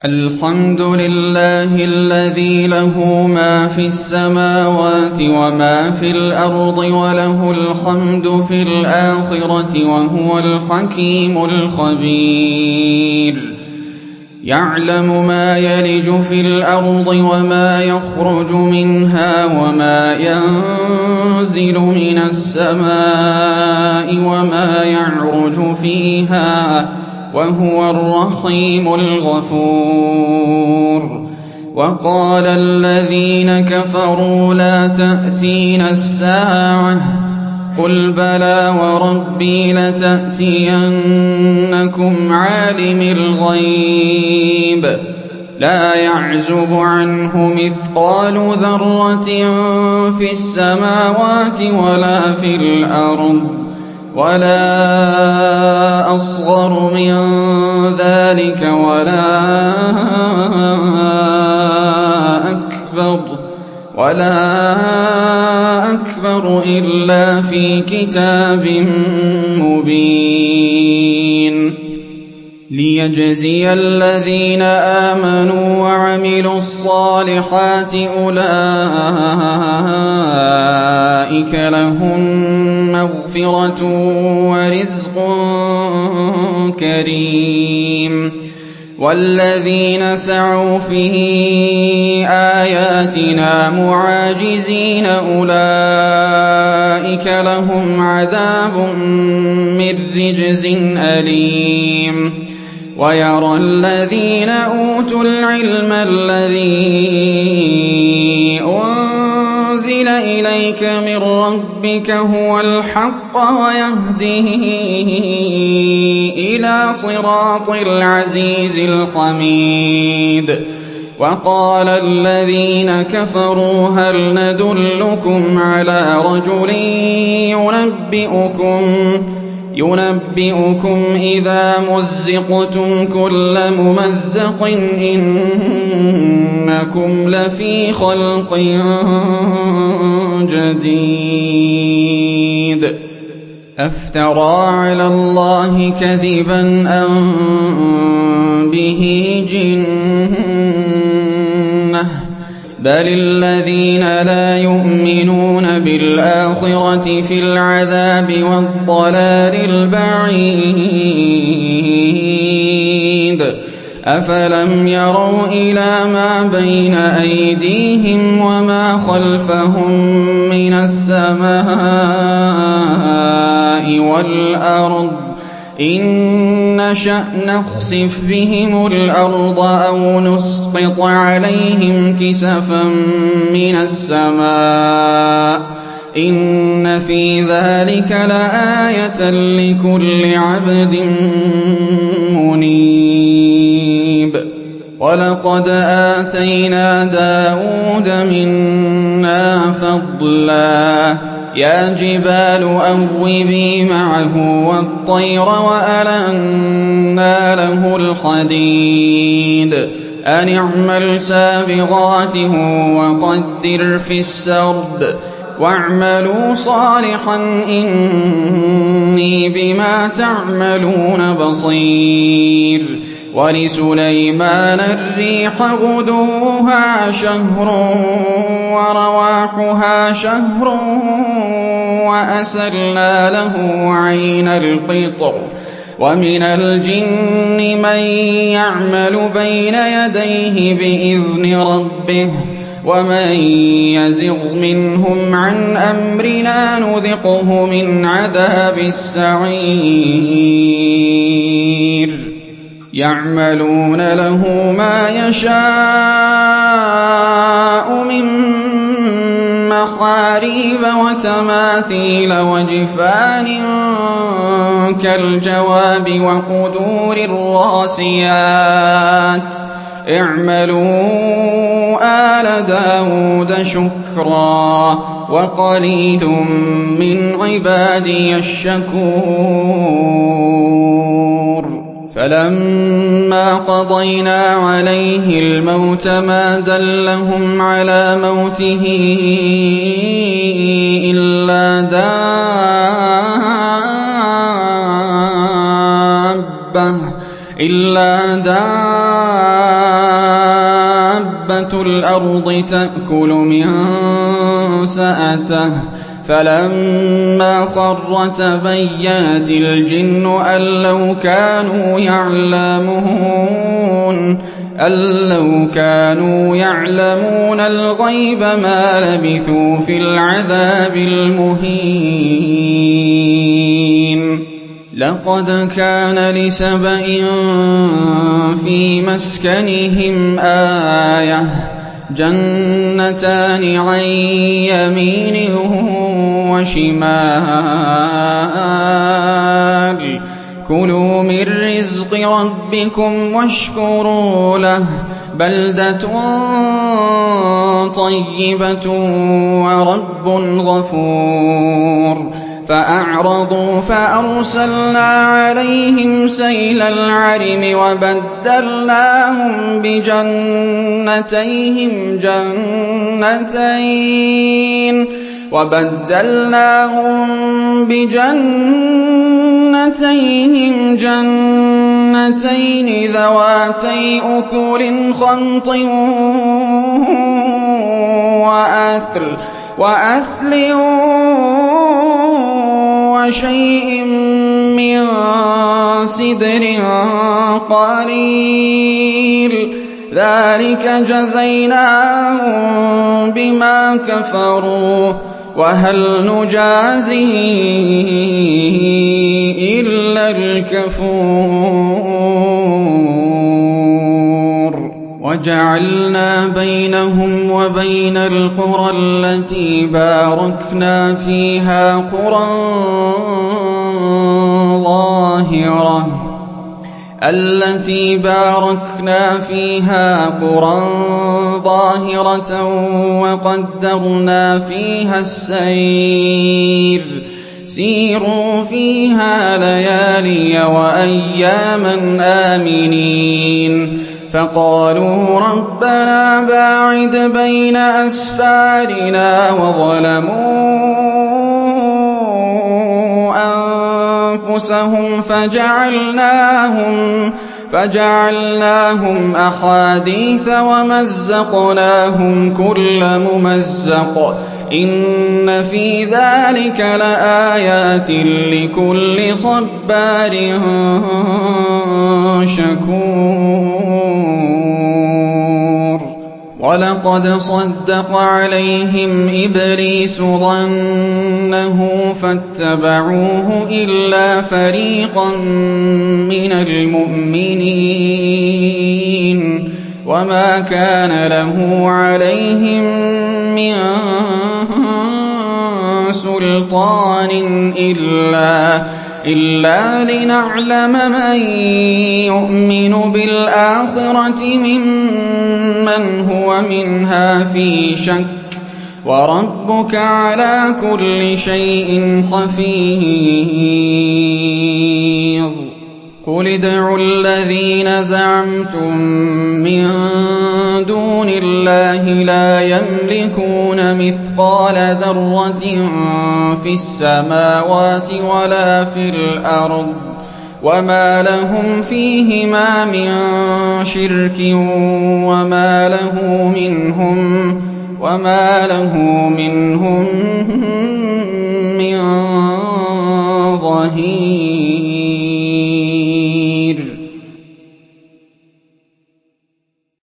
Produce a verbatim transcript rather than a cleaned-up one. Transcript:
الحمد لله الذي له ما في السماوات وما في الأرض وله الحمد في الآخرة وهو الحكيم الخبير. يعلم ما يلج في الأرض وما يخرج منها وما ينزل من السماء وما يعرج فيها وهو الرحيم الغفور. وقال الذين كفروا لا تأتينا الساعة قل بلى وربي لتأتينكم عالم الغيب لا يعزب عنه مثقال ذرة في السماوات ولا في الأرض ولا أصغر من ذلك ولا أكبر ولا أكبر إلا في كتاب مبين. ليجزي الذين آمنوا وعملوا الصالحات أولئك لهم مغفرة ورزق كريم. والذين سعوا في آياتنا معاجزين أولئك لهم عذاب من رجز أليم. ويرى الذين أوتوا العلم الذي أنزل إليك من ربك هو الحق ويهديه إلى صراط العزيز الحميد. وقال الذين كفروا هل ندلكم على رجل ينبئكم ينبئكم إذا مزقتم كل ممزق إنكم لفي خلق جديد. أفترى على الله كذبا أم به جنة بل الذين لا يؤمنون بالآخرة في العذاب والضلال البعيد. أفلم يروا إلى ما بين أيديهم وما خلفهم من السماء والأرض إن نشأ نخسف بهم الأرض أو نسقط عليهم كسفا من السماء إن في ذلك لآية لكل عبد منيب. ولقد آتينا داود منا فضلا يا جبال أوبي معه والطير وألنا له الحديد أن اعمل سابغات وقدر في السرد واعملوا صالحا إني بما تعملون بصير. ولسليمان الريح غدوها شهر ورواحها شهر وأسلنا له عين القطر. ومن الجن من يعمل بين يديه بإذن ربه ومن يزغ منهم عن أمرنا نذقه من عذاب السعير. يعملون له ما يشاء من محاريب وتماثيل وجفان كالجواب وقدور الراسيات اعملوا آل داود شكرا وقليل من عبادي الشكور. فلما قضينا عليه الموت ما دلهم على موته إلا دابة إلا دابة دَابَّةُ الْأَرْضِ تَأْكُلُ مِن سَأَتَهُ فَلَمَّا خَرَّ تَبَيَّنَتِ الْجِنُّ أَن لَّوْ كَانُوا يَعْلَمُونَ أَن لَّوْ كَانُوا يَعْلَمُونَ الْغَيْبَ مَا لَبِثُوا فِي الْعَذَابِ الْمُهِينِ لَقَدْ كَانَ لِسَبَإٍ فِي مَسْكَنِهِمْ آيَةٌ جَنَّتَانِ عَن يَمِينٍ وَشِمَالٍ كُلُوا مِن رِّزْقِ رَبِّكُمْ وَاشْكُرُوا لَهُ بَلْدَةٌ طَيِّبَةٌ وَرَبٌّ غَفُورٌ فَأَعْرَضُوا فَأَرْسَلْنَا عَلَيْهِمْ سَيْلَ الْعَرِمِ وَبَدَّلْنَاهُم بِجَنَّتَيْهِمْ جَنَّتَيْنِ وَبَدَّلْنَاهُم بِجَنَّتَيْهِمْ جَنَّتَيْنِ ذَوَاتَيْ أُكُلٍ خَمْطٍ وَأَثْلٍ وَشَيْءٍ مِّن سِدْرٍ قَلِيلٍ ذَٰلِكَ جَزَيْنَاهُم بِمَا كَفَرُوا وَهَلْ نُجَازِي إِلَّا الْكَفُورَ وَجَعَلْنَا بَيْنَهُمْ وَبَيْنَ الْقُرَى الَّتِي بَارَكْنَا فِيهَا قُرًى ظَاهِرَةً التي باركنا فيها قرى ظاهرة وقدرنا فيها السير سيروا فيها ليالي وأياما آمنين فقالوا ربنا باعد بين أسفارنا وظلموا أنفسهم فجعلناهم, فجعلناهم أحاديث ومزقناهم كل ممزق إن في ذلك لآيات لكل صبار شكور وَلَقَدْ صَدَّقَ عَلَيْهِمْ إِبْلِيسُ ظَنَّهُ فَاتَّبَعُوهُ إِلَّا فَرِيقًا مِّنَ الْمُؤْمِنِينَ وَمَا كَانَ لَهُ عَلَيْهِم مِّن سُلْطَانٍ إِلَّا إِلَّا لِنَعْلَمَ مَن يُؤْمِنُ بِالْآخِرَةِ مِمَّنْ هُوَ مِنْهَا فِي شَكٍّ وَرَبُّكَ عَلَىٰ كُلِّ شَيْءٍ حَفِيظٌ قُلِ ادْعُوا الَّذِينَ زَعَمْتُم مِّن دُونِ اللَّهِ لَا يَمْلِكُونَ مِثْقَالَ ذَرَّةٍ فِي السَّمَاوَاتِ وَلَا فِي الْأَرْضِ وَمَا لَهُمْ فِيهِمَا مِن شِرْكٍ وَمَا لَهُ مِنْهُم وَمَا لَهُ مِنْهُم